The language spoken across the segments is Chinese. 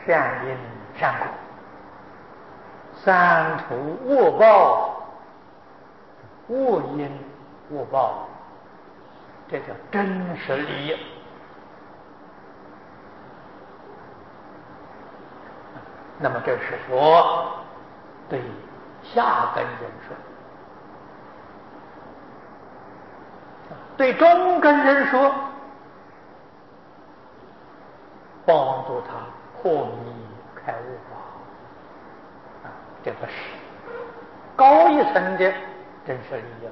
善因善果，三途恶报，恶因恶报，这叫真实利益。那么这是佛对下根人说，对中根人说，帮助他破迷开悟法，这个是高一层的真实利益。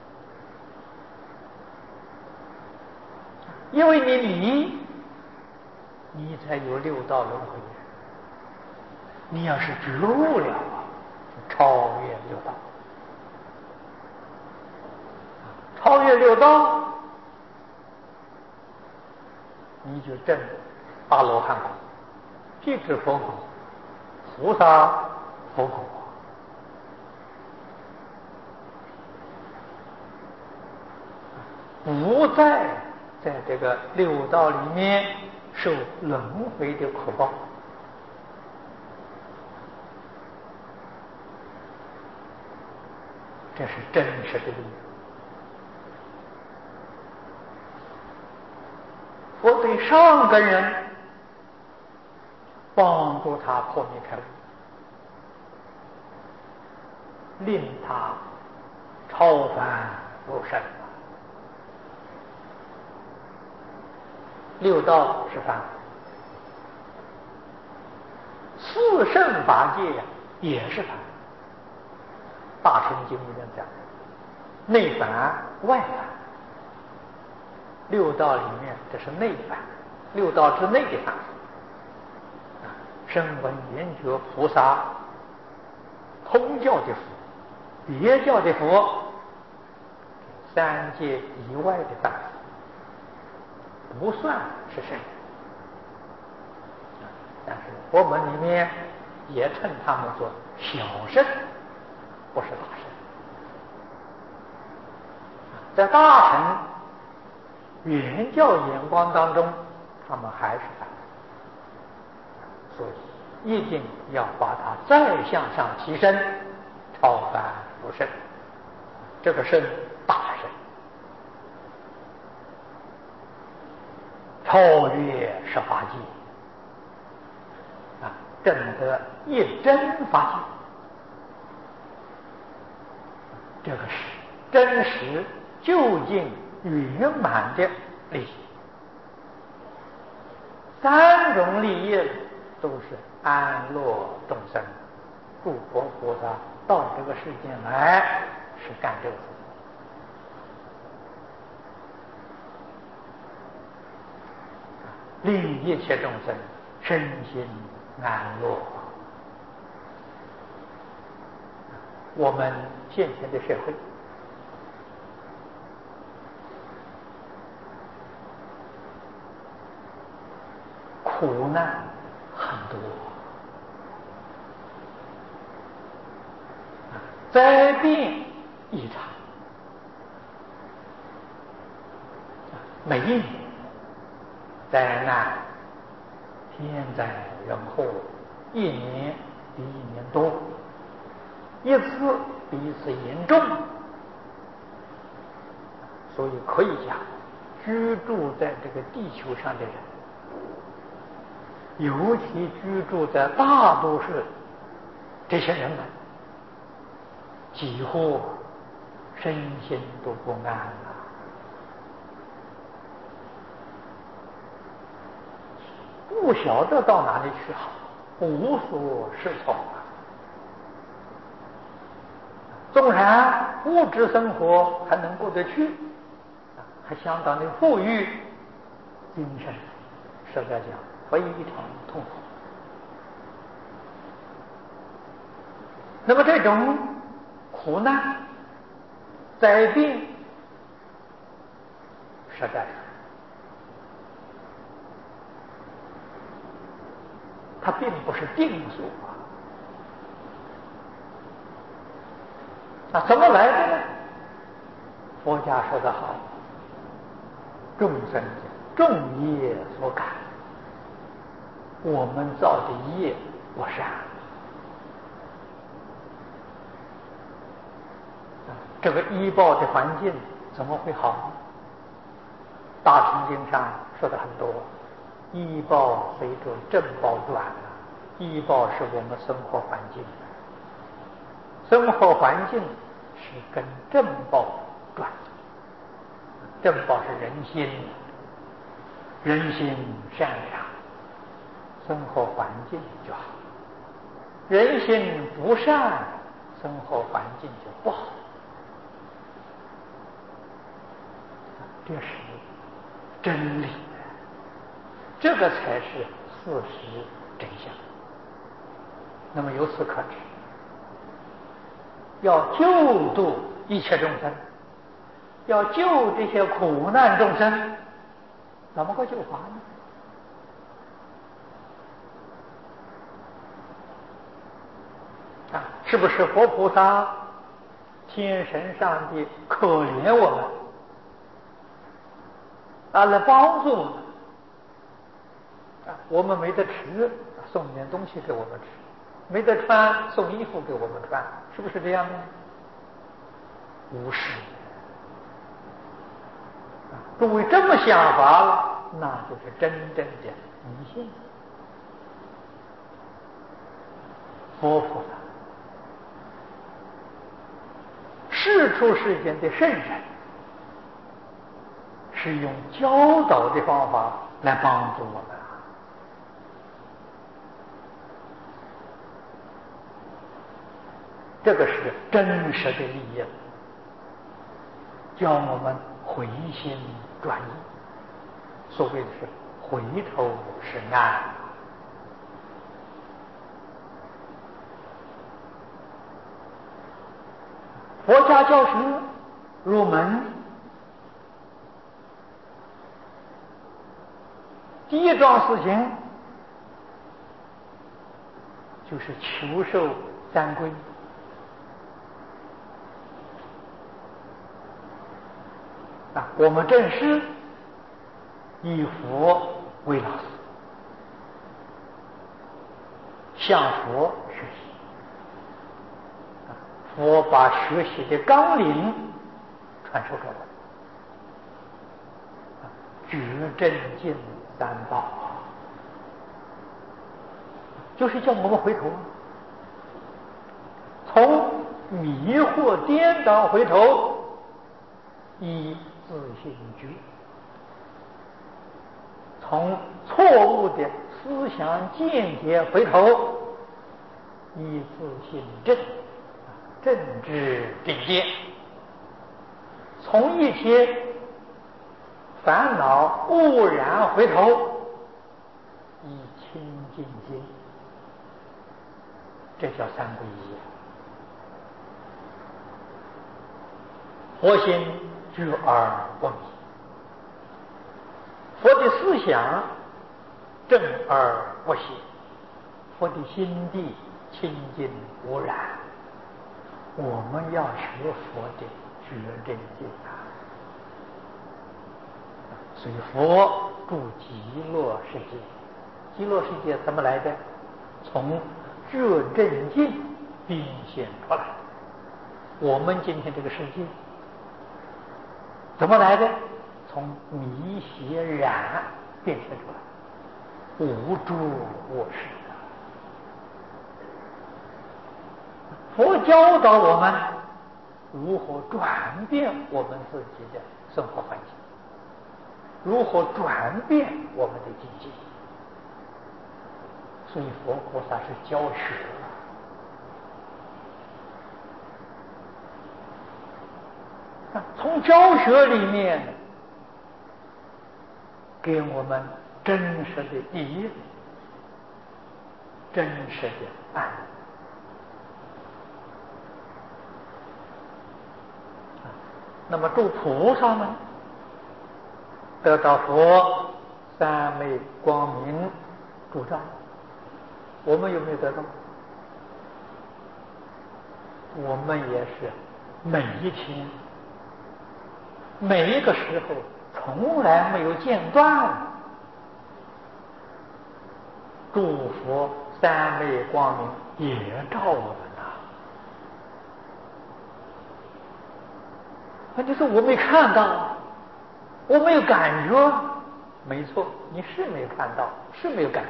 因为你迷，你才有六道轮回。你要是觉悟了，超越六道，超越六道，你就证阿罗汉果、辟支佛果、菩萨佛果。不再在这个六道里面受轮回的苦报。这是真实的利益。佛对上根人帮助他破迷开悟，令他超凡入圣。六道是凡，四圣法界也是凡。大乘经里面讲，内凡外凡，六道里面这是内凡，六道之内的凡。声闻缘觉菩萨，通教的佛，别教的佛，三界以外的凡，不算是圣人。但是佛门里面也称他们做小圣，不是大圣。在大乘原教眼光当中，他们还是凡，所以一定要把它再向上提升，超凡入圣。这个圣大圣，超越十法界，证得一真法界。这个是真实究竟圆满的利益。三种利益都是安乐众生，诸佛菩萨到这个世间来是干这个事。令一切众生身心安乐。我们现前的社会苦难很多，灾变异常，每一年灾难、天灾人祸，一年比一年多，一次比一次严重。所以可以讲，居住在这个地球上的人，尤其居住在大都市这些人们，几乎身心都不安了，不晓得到哪里去好，无所适从啊。纵然物质生活还能过得去，还相当的富裕，精神实在讲非常痛苦。那么这种苦难、灾病，实在是它并不是定数啊。那怎么来的呢？佛家说得好，众生众业所感。 我们造的业不善。这个医报的环境怎么会好呢？大乘经上说的很多，医报随着正报转啊，医报是我们生活环境，生活环境是跟正报转，正报是人心，人心善良，生活环境就好；人心不善，生活环境就不好。这是真理，这个才是事实真相。那么由此可知，要救度一切众生，要救这些苦难众生，怎么个救法呢？是不是佛菩萨、天神上帝可怜我们，来帮助我们？我们没得吃，送点东西给我们吃；没得穿，送衣服给我们穿，是不是这样呢？不是。诸位这么想法了，那就是真正的迷信。佛菩萨、世出世间的圣人，是用教导的方法来帮助我们。这个是真实的利益，叫我们回心转意。所谓的是回头是岸。佛家教学入门，第一桩事情就是求受三皈。我们正是以佛为老师，向佛学习。佛把学习的纲领传授给我们，觉正见三宝，就是叫我们回头，从迷惑颠倒回头，依自性觉，从错误的思想见解回头，依自性正，正知正见，从一切烦恼污染回头，以清净心，这叫三皈依。佛心觉而不迷，佛的思想正而不邪，佛的心地清净无染。我们要学佛的觉正见所以佛住极乐世界，极乐世界怎么来的？从觉正见变现出来。我们今天这个世界怎么来的？从迷邪染变现出来，无诸我事。佛教导我们如何转变我们自己的生活环境，如何转变我们的境界。所以佛菩萨是教学，从教学里面给我们真实的意义，真实的爱。那么诸菩萨们得到佛三昧光明主照，我们有没有得到？我们也是每一天每一个时候从来没有间断， 诸佛三昧光明也照我们呐。你说我没看到，我没有感觉，没错，你是没有看到，是没有感觉。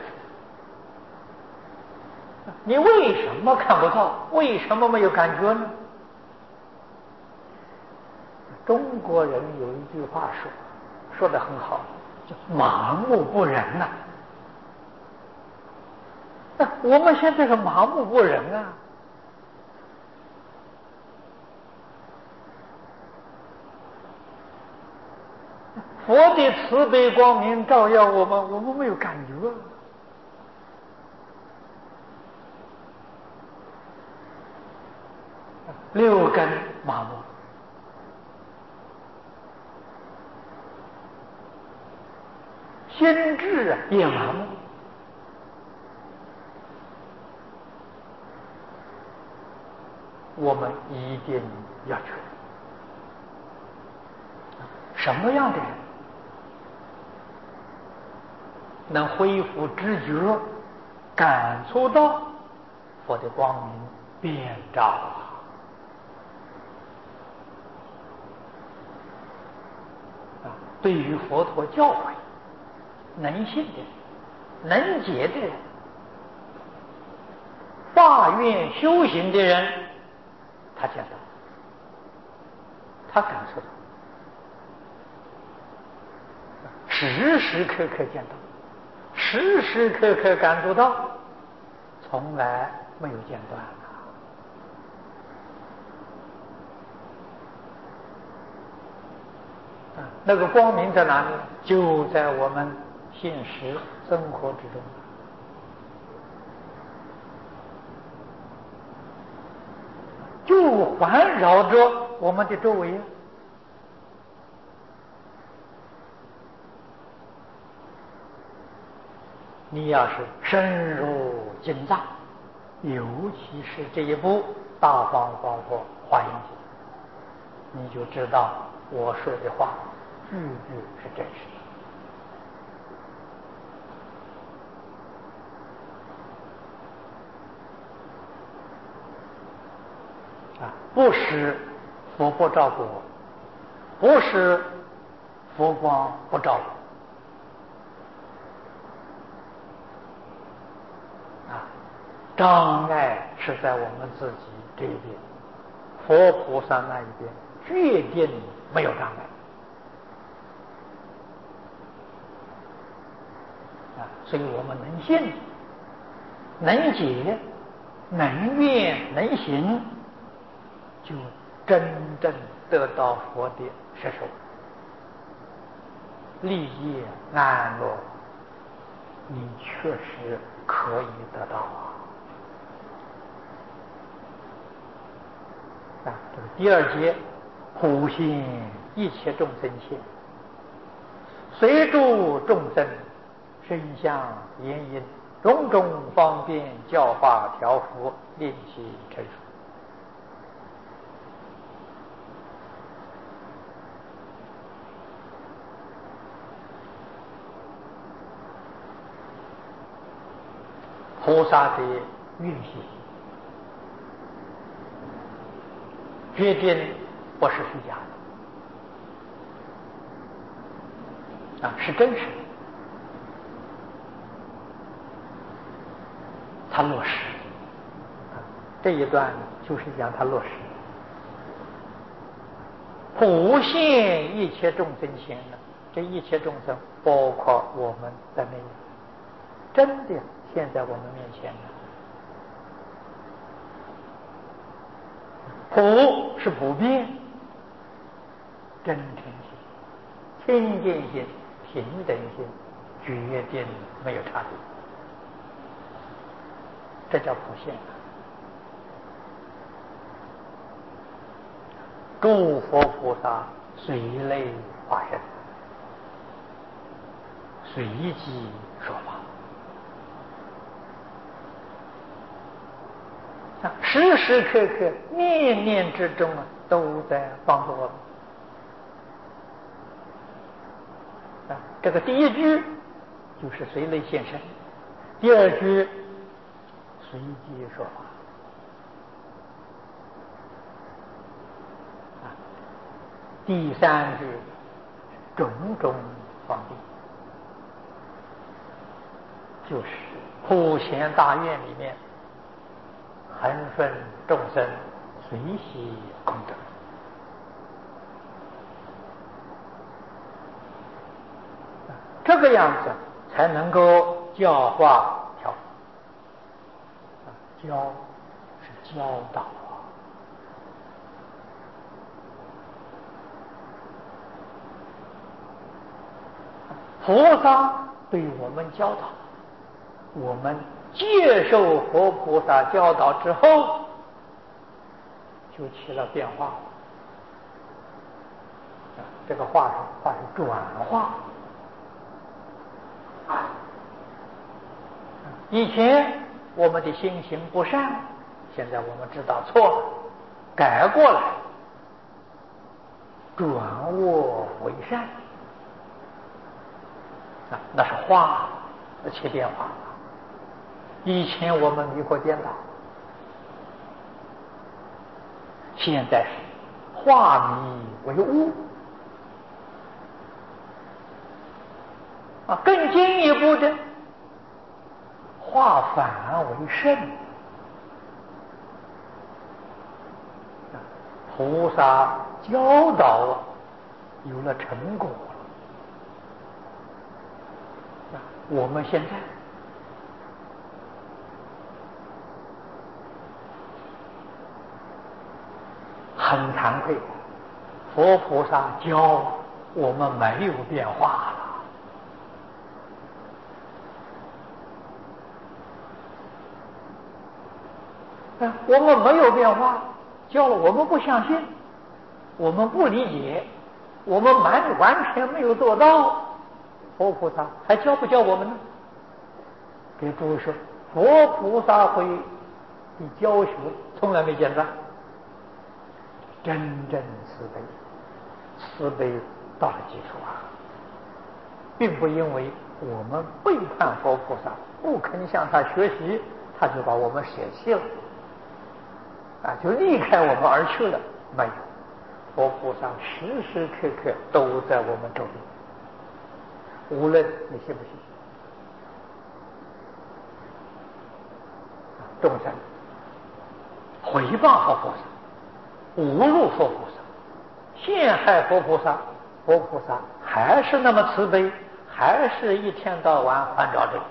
你为什么看不到？为什么没有感觉呢？中国人有一句话说得很好，叫麻木不仁呐。我们现在是麻木不仁啊。佛的慈悲光明照耀我们，我们没有感觉。六根麻木，心智也麻木。我们一定要去什么样的人能恢复知觉，感触到佛的光明遍照啊！对于佛陀教诲能信的人，能解的人，发愿修行的人，他见到，他感受到，时时刻刻见到，时时刻刻感受到，从来没有间断。那个光明在哪里？就在我们现实生活之中，就环绕着我们的周围。你要是深入经藏，尤其是这一部《大方广佛华严经》，你就知道我说的话句句是真实的。不是佛不照顾我，不是佛光不照顾障碍是在我们自己这一边，佛菩萨那一边决定没有障碍。所以我们能信、能解、能愿、能行，就真正得到佛的摄受，利益安乐，你确实可以得到这个第二节，普现一切众生现，随诸众生身相言音，种种方便教化调伏，令其成熟。菩萨的运行决定不是虚假的是真实的，他落实这一段就是讲他落实普现一切众生现呢，这一切众生包括我们在内，真的现在我们面前呢。普是普遍，真诚心、清净心、平等心，决定没有差别，这叫普现。诸佛菩萨随类化身，随机说法，时时刻刻、念念之中都在帮助我们。这个第一句就是随类现身， 第二句随机说法，第三句种种方便，就是普贤大愿里面恒顺众生，随喜功德。这个样子才能够教化调伏。教是教导菩萨对我们教导，我们接受佛菩萨教导之后，就起了变化。这个话是转化。以前我们的心行不善，现在我们知道错了，改过来，转恶为善，那是化起变化。以前我们迷惑颠倒，现在是化迷为悟。更进一步的化反为圣。菩萨教导有了成果了。我们现在很惭愧，佛菩萨教我们没有变化了。我们没有变化，教了我们不相信，我们不理解，我们完全没有做到，佛菩萨还教不教我们呢？给诸位说，佛菩萨会的教学从来没间断，真正慈悲，慈悲到了基础并不因为我们背叛佛菩萨，不肯向他学习，他就把我们舍弃了。就离开我们而去了，没有。佛菩萨时时刻刻都在我们周边，无论你信不信。众生毁谤佛菩萨，侮辱佛菩萨，陷害佛菩萨，佛菩萨还是那么慈悲，还是一天到晚还着这个。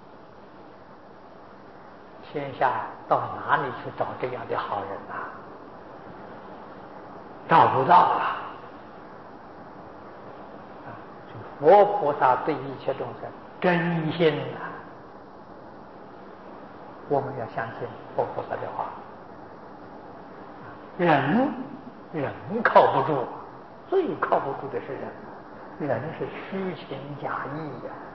天下到哪里去找这样的好人啊？找不到了。佛菩萨对一切众生真心我们要相信佛菩萨的话。人靠不住，最靠不住的是人是虚情假意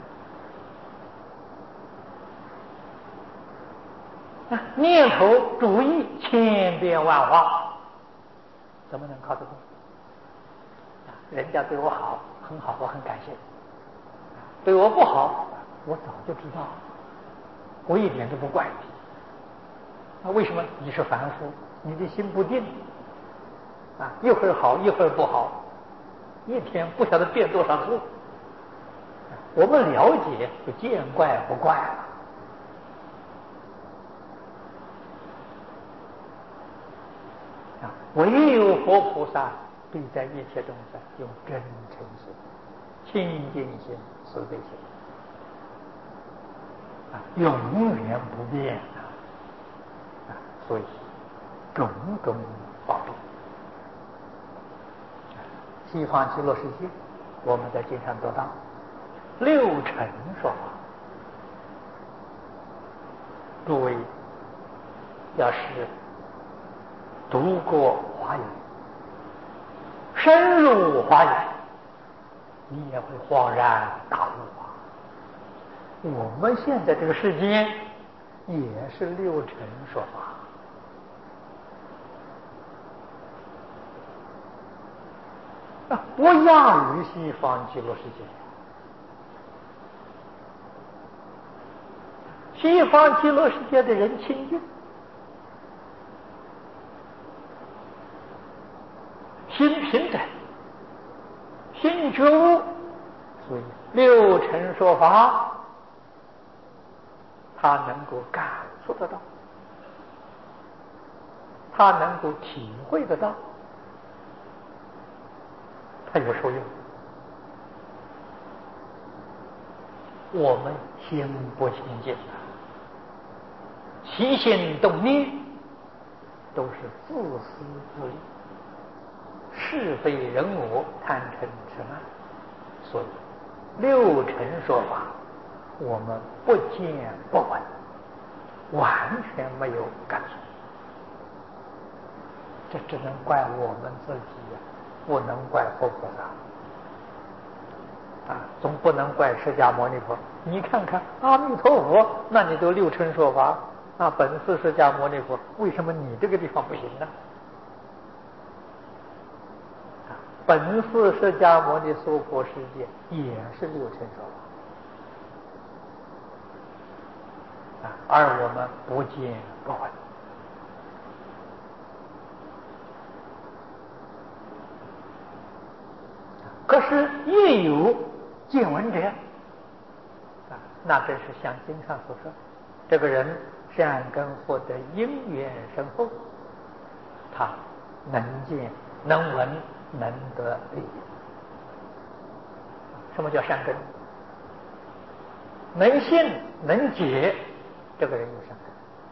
念头主意千变万化，怎么能靠得住？人家对我好，很好，我很感谢；对我不好，我早就知道，我一点都不怪你。为什么？你是凡夫，你的心不定一会儿好，一会儿不好，一天不晓得变多少次。我们了解，就见怪不怪了。唯有佛菩萨对待一切众生用真诚心、清净心、慈悲心永远不变所以种种宝贝。西方极乐世界，我们在经上得到六尘说法。诸位要是读过华语，深入华语，你也会恍然大悟我们现在这个世界也是六尘说法不亚于西方极乐世界。 西方极乐世界的人清净，心平等，心觉悟，所以六尘说法，他能够感受得到，他能够体会得到，他有受用。我们心不清净啊，起心动念都是自私自利，是非人我，贪嗔痴慢，所以六尘说法我们不见不闻，完全没有感受。这只能怪我们自己呀，不能怪佛菩萨啊，总不能怪释迦牟尼佛。你看看阿弥陀佛，那你都六尘说法，那本是释迦牟尼佛，为什么你这个地方不行呢？本是释迦牟尼娑婆世界也是六尘说法啊，而我们不见不闻。可是也有见闻者啊，那真是像经上所说，这个人善根福德因缘深厚，他能见能闻能得利益。什么叫善根？能信能解，这个人有善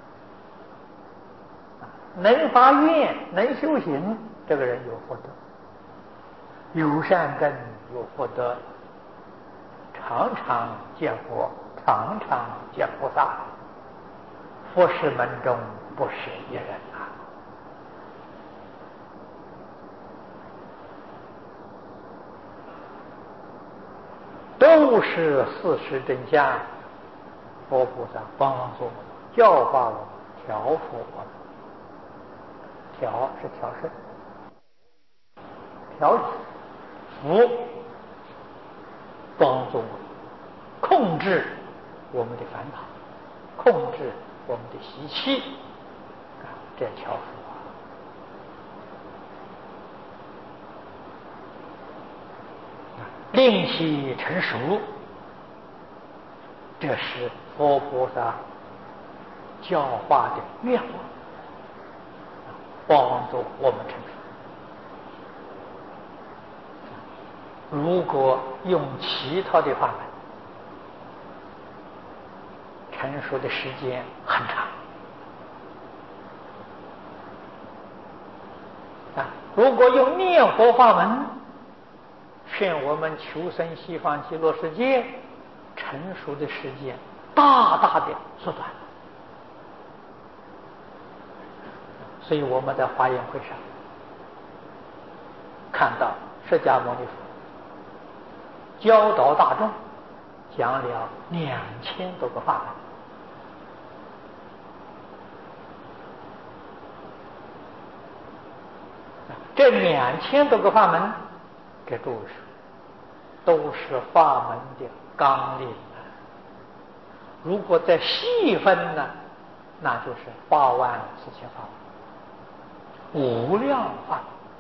根；能发愿能修行，这个人有福德。有善根有福德，常常见佛，常常见菩萨，佛事门中不是一人啊。都是事实真相，佛菩萨帮助我们，教化我们，调伏我们。调是调顺，调止福，帮助我们控制我们的烦恼，控制我们的习气啊，这调伏令其成熟，这是佛菩萨教化的愿望，帮助我们成熟。如果用其他的法门，成熟的时间很长啊。如果用念佛法门，劝我们求生西方极乐世界，成熟的时间大大的缩短。所以我们在华严会上看到释迦牟尼佛教导大众，讲了2000多个法门。这2000多个法门，给诸位说，都是法门的纲领啊。如果再细分呢，那就是84000法门，无量法门。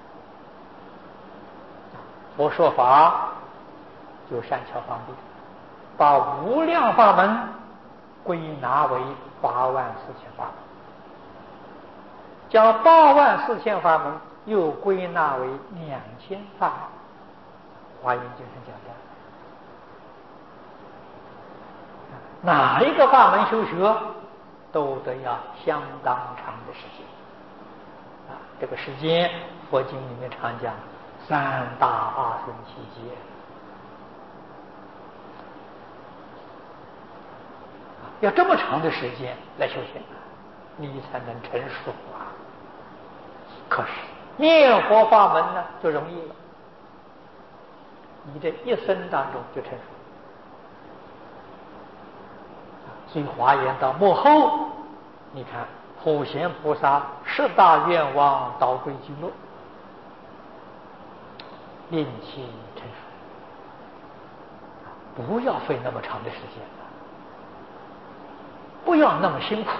佛说法就善巧方便，把无量法门归纳为84000法门，将84000法门又归纳为2000法门。华严经上讲的，哪一个法门修学，都得要相当长的时间啊。这个时间，佛经里面常讲3大阿僧祇劫，要这么长的时间来修行，你才能成熟啊。可是念佛法门呢，就容易了，你的一生当中就成熟。所以华严到末后，你看普贤菩萨10大愿望导归极乐，令其成熟，不要费那么长的时间了不要那么辛苦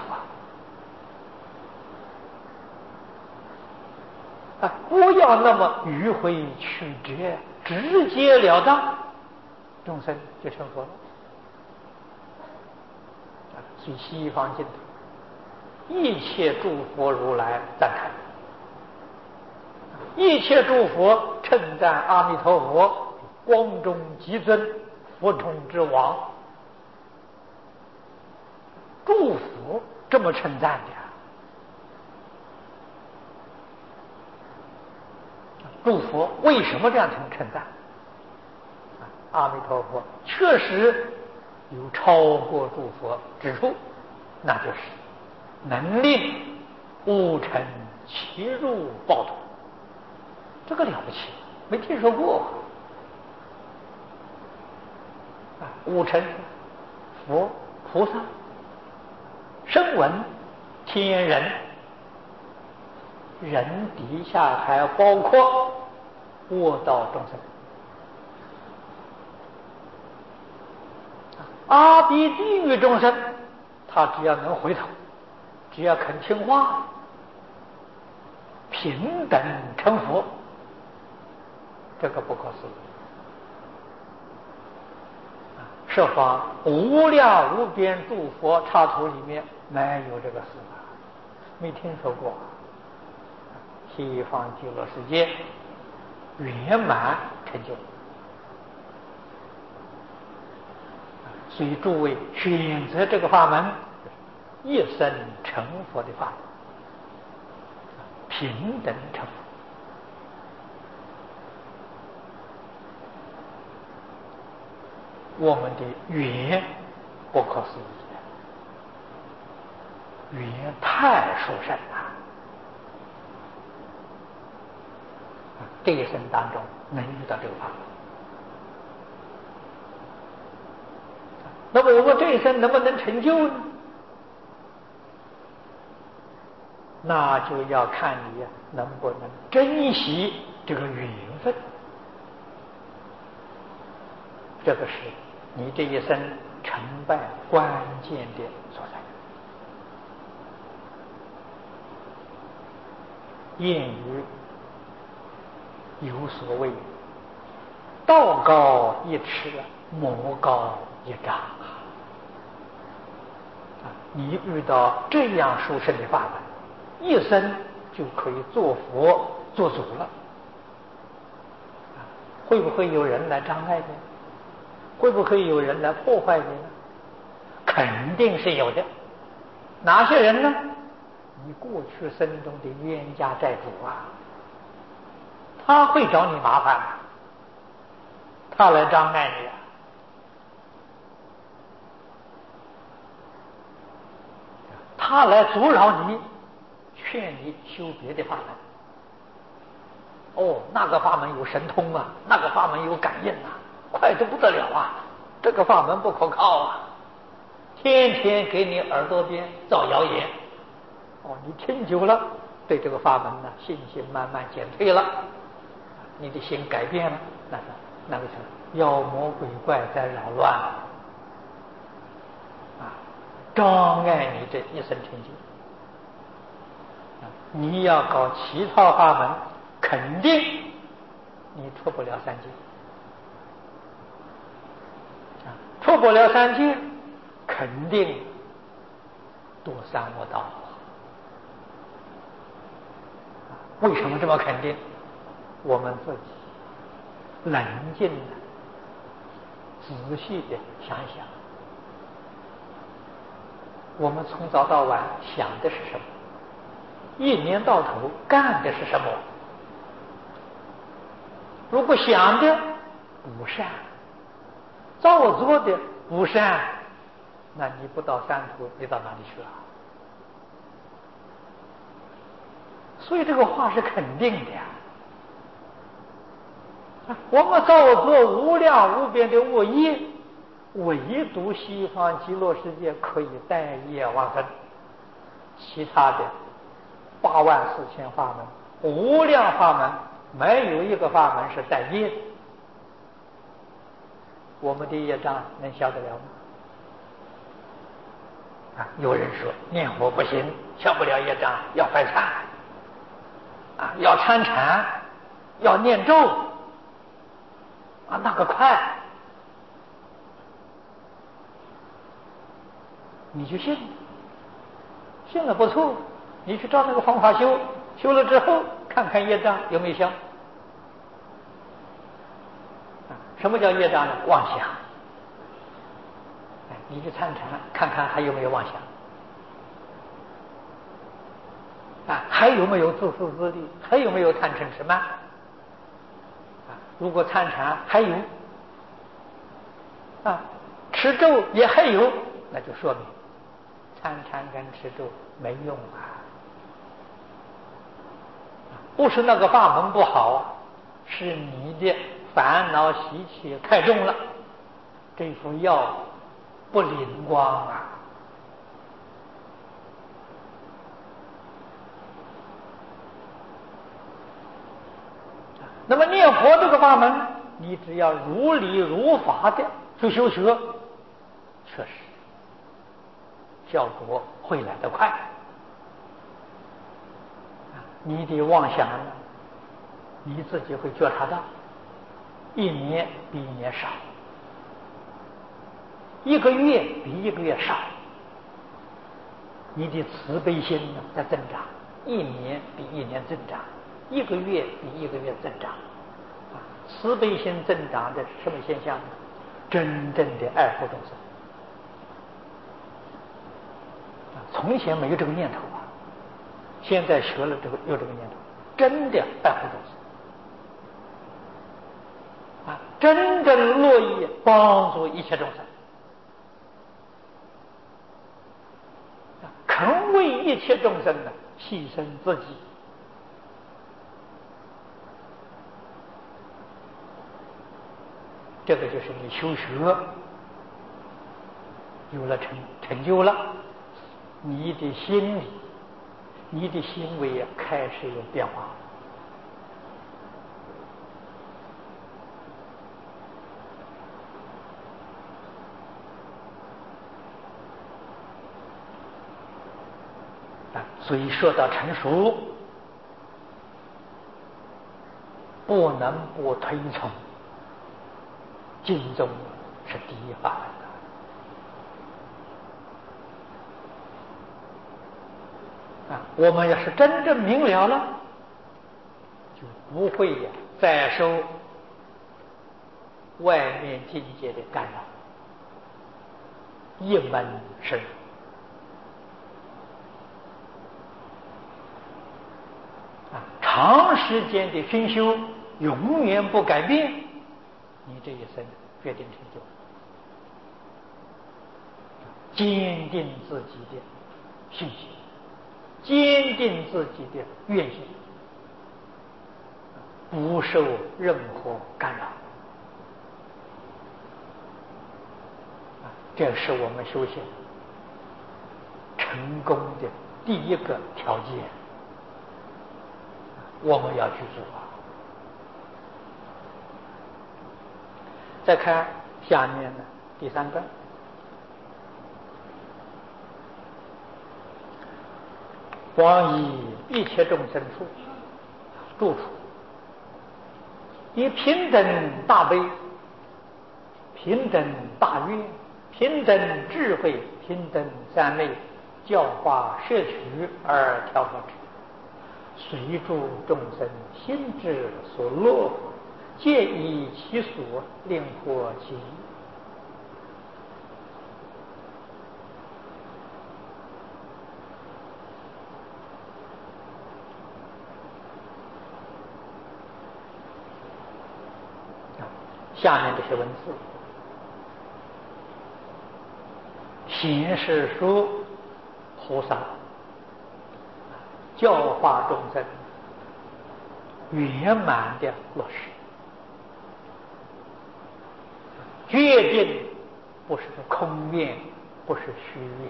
不要那么迂回曲折，直截了当，众生就成佛了。所以西方净土一切诸佛如来赞叹，一切诸佛称赞阿弥陀佛光中极尊，佛中之王。诸佛这么称赞的，诸佛为什么这样称赞？阿弥陀佛确实有超过诸佛之处，那就是能令无尘其入报土。这个了不起，没听说过无尘佛菩萨声闻天人，人底下还包括卧道众生。阿鼻地狱众生，他只要能回头，只要肯听话，平等成佛，这个不可思议。设法无量无边诸佛刹土里面没有这个事没听说过。西方极乐世界圆满成就，所以诸位选择这个法门，一生成佛的法门，平等成佛。我们的缘不可思议，缘太殊胜了。这一生当中能遇到这个法门，那么我们这一生能不能成就呢？那就要看你能不能珍惜这个缘分，这个是你这一生成败关键的所在。谚语有所谓道高一尺，魔高一丈你遇到这样殊胜的法门，一生就可以做佛做主了。会不会有人来障碍你？会不会有人来破坏你呢？肯定是有的。哪些人呢？你过去生中的冤家债主他会找你麻烦，他来障碍你他来阻扰你，劝你修别的法门。那个法门有神通那个法门有感应快得不得了这个法门不可靠天天给你耳朵边造谣言。你听久了，对这个法门信心慢慢减退了，你的心改变了，那个是妖魔鬼怪在扰乱障碍你这一生成就。你要搞其他法门，肯定你出不了三界。出不了三界，肯定堕三恶道。为什么这么肯定？我们自己冷静的、仔细的想一想，我们从早到晚想的是什么？一年到头干的是什么？如果想的不善，造作的不善，那你不到三途，你到哪里去所以这个话是肯定的我们造作无量无边的恶业，唯独西方极乐世界可以带业往生，其他的84000法门、无量法门，没有一个法门是带业的。我们的业障能消得了吗？ 有人说念佛不行，消不了业障，要拜忏要参禅，要念咒那个快，你就信了不错，你去照那个方法修，修了之后看看业障有没有消。什么叫业障呢？妄想。你去参禅看看还有没有妄想还有没有自私自利，还有没有贪嗔痴慢如果参禅还有持咒也还有，那就说明参禅跟持咒没用不是那个法门不好是你的烦恼习气太重了，这副药不灵光那么念佛这个法门，你只要如理如法的去修学，确实效果会来得快你的妄想呢，你自己会觉察到，一年比一年少，一个月比一个月少，你的慈悲心呢在增长，一年比一年增长，一个月比一个月增长慈悲心增长的什么现象呢？真正的爱护众生从前没有这个念头现在学了这个有这个念头，真的爱护众生真正乐意帮助一切众生肯为一切众生呢牺牲自己这个就是你修学有了成就了，你的心理你的行为开始有变化所以说到成熟不能不推崇经中是第一法门我们要是真正明了了，就不会再受外面境界的干扰，一门深入长时间的熏修，永远不改变，你这一生决定成就，坚定自己的信心，坚定自己的愿心，不受任何干扰这是我们修行成功的第一个条件，我们要去做再看下面的第3段，广以一切众生住处，以平等大悲、平等大愿、平等智慧、平等三昧教化摄取而调和之，随诸众生心之所乐，皆以其所令获其意。下面这些文字显示出菩萨教化众生圆满的落实，决定不是空愿，不是虚愿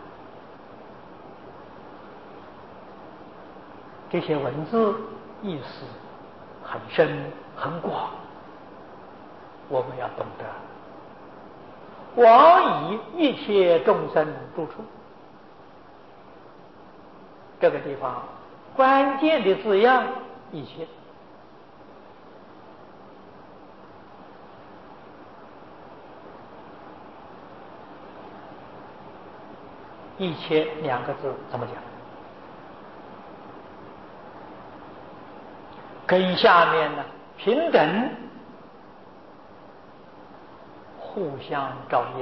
这些文字意思很深很广，我们要懂得。广以一切众生住处， 这个地方关键的字样一切。一切两个字怎么讲？跟下面呢平等互相照应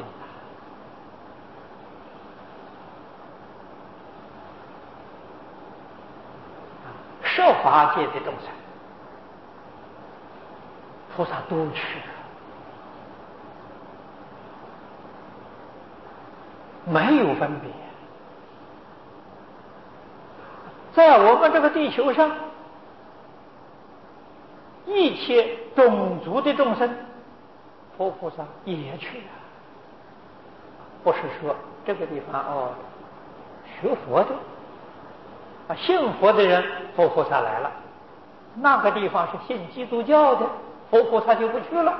设法界的众生，菩萨都去了，没有分别。在我们这个地球上，一切种族的众生，佛菩萨也去了。不是说这个地方学佛的信佛的人，佛菩萨来了；那个地方是信基督教的，佛菩萨就不去了。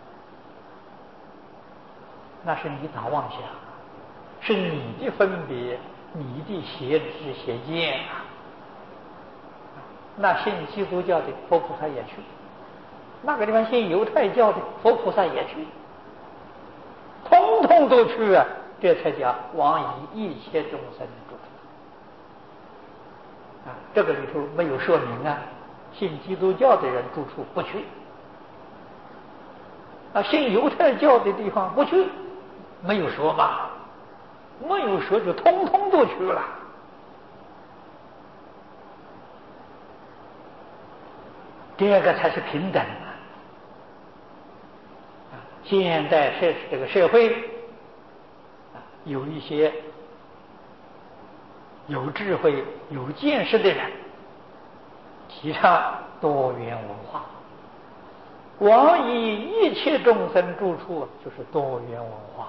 那是你打妄想，是你的分别，你的邪知邪见啊。那信基督教的佛菩萨也去，那个地方信犹太教的佛菩萨也去，通通都去啊！这才叫往以一切众生住这个里头没有说明信基督教的人住处不去信犹太教的地方不去，没有说嘛，没有说就通通都去了。这个才是平等现在这个社会有一些有智慧有见识的人提倡多元文化，往以一切众生住处就是多元文化。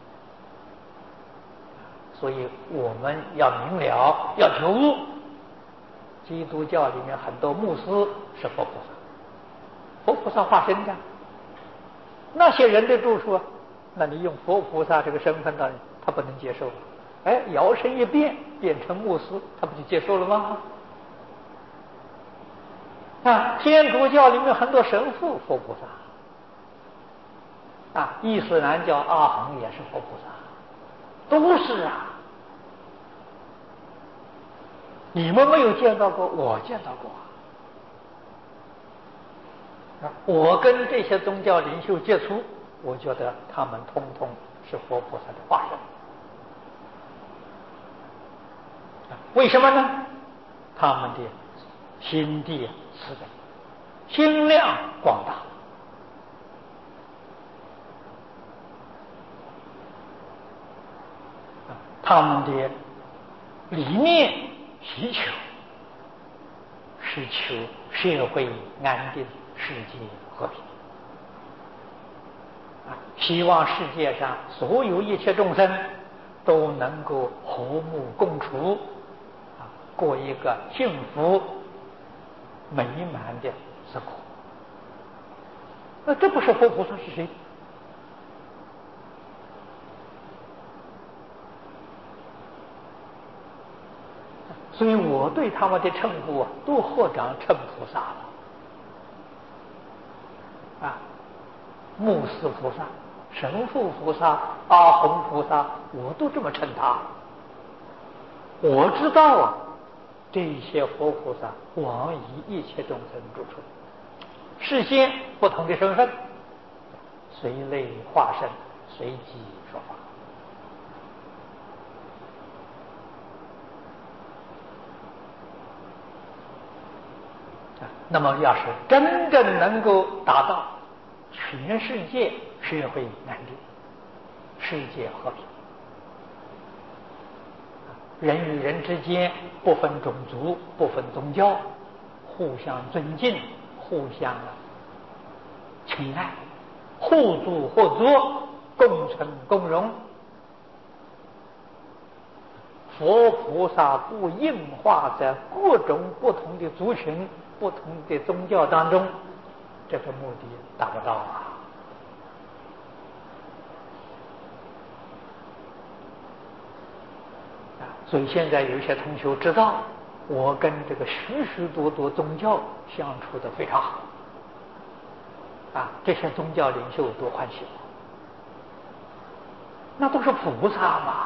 所以我们要明了，要觉悟。基督教里面很多牧师是佛菩萨，佛菩萨化身的，那些人的住处那你用佛菩萨这个身份呢，他不能接受。摇身一变变成牧师，他不就接受了吗？天主教里面很多神父佛菩萨伊斯兰教阿含也是佛菩萨，都是你们没有见到过，我见到过我跟这些宗教领袖接触，我觉得他们通通是佛菩萨的化身。为什么呢？他们的心地慈悲，心量广大他们的理念需求是求社会安定，世界和平希望世界上所有一切众生都能够和睦共处过一个幸福美满的生活。那这不是佛菩萨是谁？所以我对他们的称呼都合掌称菩萨了牧师菩萨、神父菩萨、阿含菩萨，我都这么称他。我知道这些佛菩萨往以一切众生住处，世间不同的身份，随类化身，随机说法。那么要是真正能够达到全世界社会安定，世界和平，人与人之间不分种族不分宗教，互相尊敬，互相亲爱，互助合作，共存共荣。佛菩萨不应化在各种不同的族群不同的宗教当中，这个目的达不到所以现在有一些同学知道，我跟这个许许多多宗教相处的非常好，这些宗教领袖多欢喜，那都是菩萨嘛，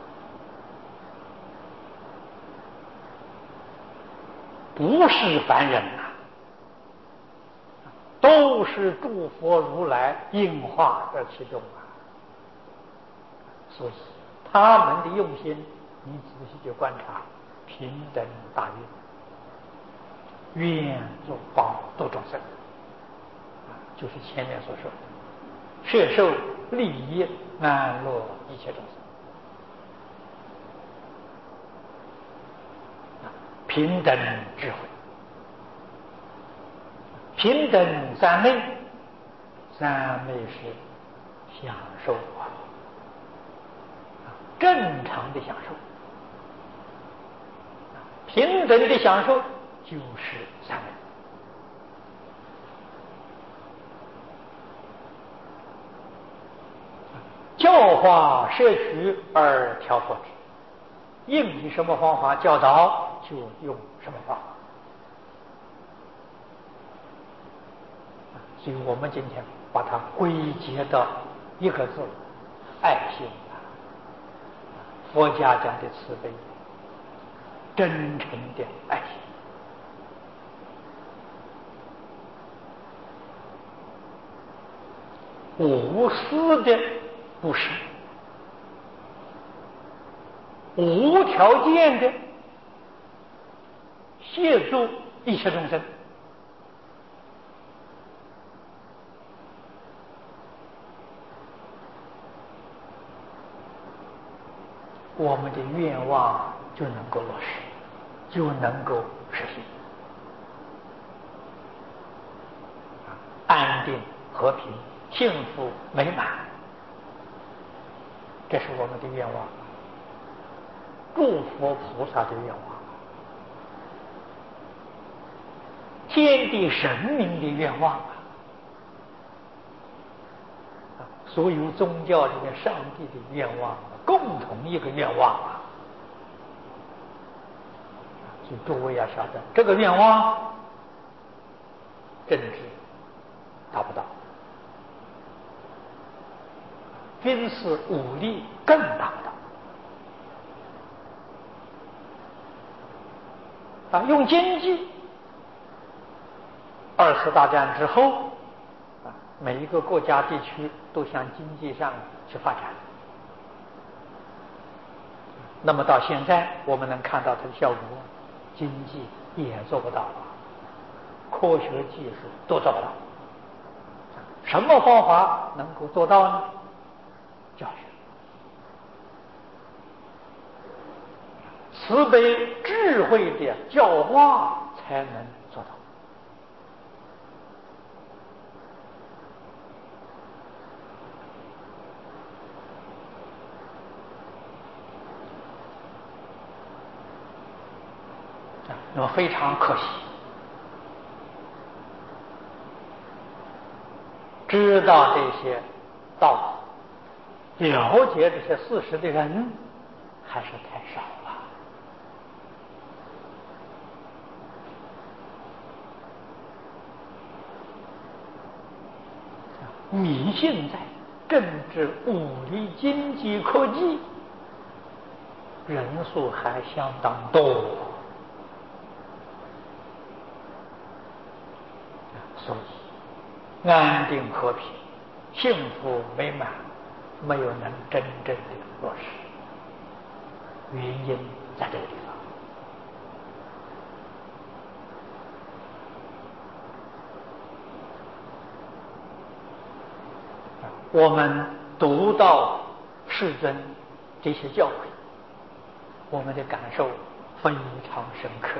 不是凡人呐，都是诸佛如来应化在其中啊。所以他们的用心，你仔细去观察，平等大愿，愿做保度众生，就是前面所说的摄受利益安乐一切众生。平等智慧，平等三昧，三昧是享受正常的享受，平等的享受就是三昧。教化摄取而调伏之，应以什么方法教导，就用什么方法。所以我们今天把它归结到一个字：爱心。佛家讲的慈悲，真诚的爱心，无私的布施，无条件的协助一切众生。我们的愿望就能够落实，就能够实现，安定、和平、幸福、美满，这是我们的愿望，诸佛菩萨的愿望，天地神明的愿望所有宗教里面上帝的愿望，共同一个愿望所以诸位要晓得，这个愿望政治达不到，军事武力更达不到用经济，二次大战之后每一个国家地区都向经济上去发展，那么到现在我们能看到它的效果，经济也做不到，科学技术都做不到。什么方法能够做到呢？教学，慈悲智慧的教化才能做到。那么非常可惜，知道这些道理、了解这些事实的人还是太少了。你现在政治、物理、经济、科技人数还相当多。所以安定和平、幸福美满没有能真正的落实，原因在这个地方。我们读到世尊这些教诲，我们的感受非常深刻，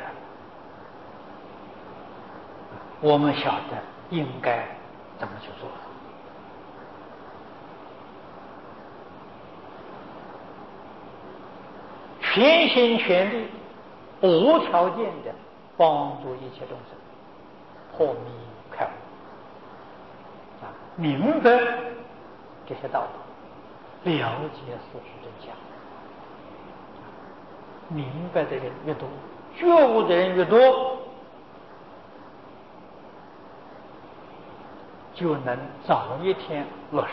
我们晓得应该怎么去做。全心全力、无条件的帮助一切众生破迷开悟，明白这些道理，了解事实真相。 明白的人越多，觉悟的人越多，就能早一天落实。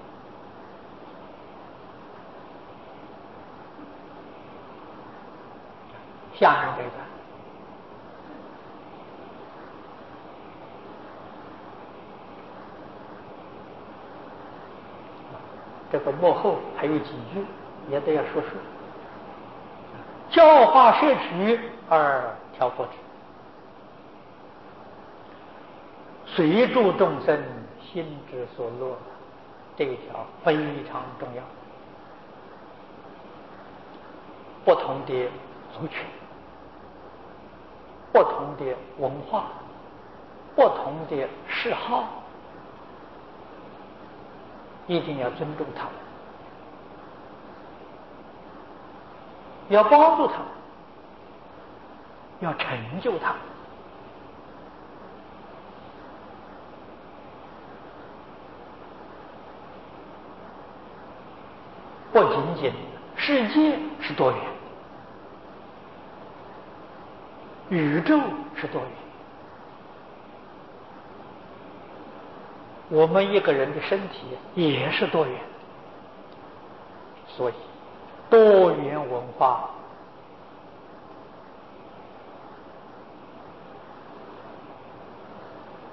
下面这个，这个幕后还有几句也得要说说。教化摄取而调和之，随助众生心之所乐，这一条非常重要。不同的族群，不同的文化，不同的嗜好，一定要尊重他们，要帮助他们，要成就他们。不仅仅世界是多元，宇宙是多元，我们一个人的身体也是多元，所以多元文化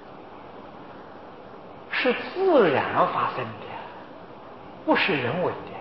是自然发生的，不是人为的。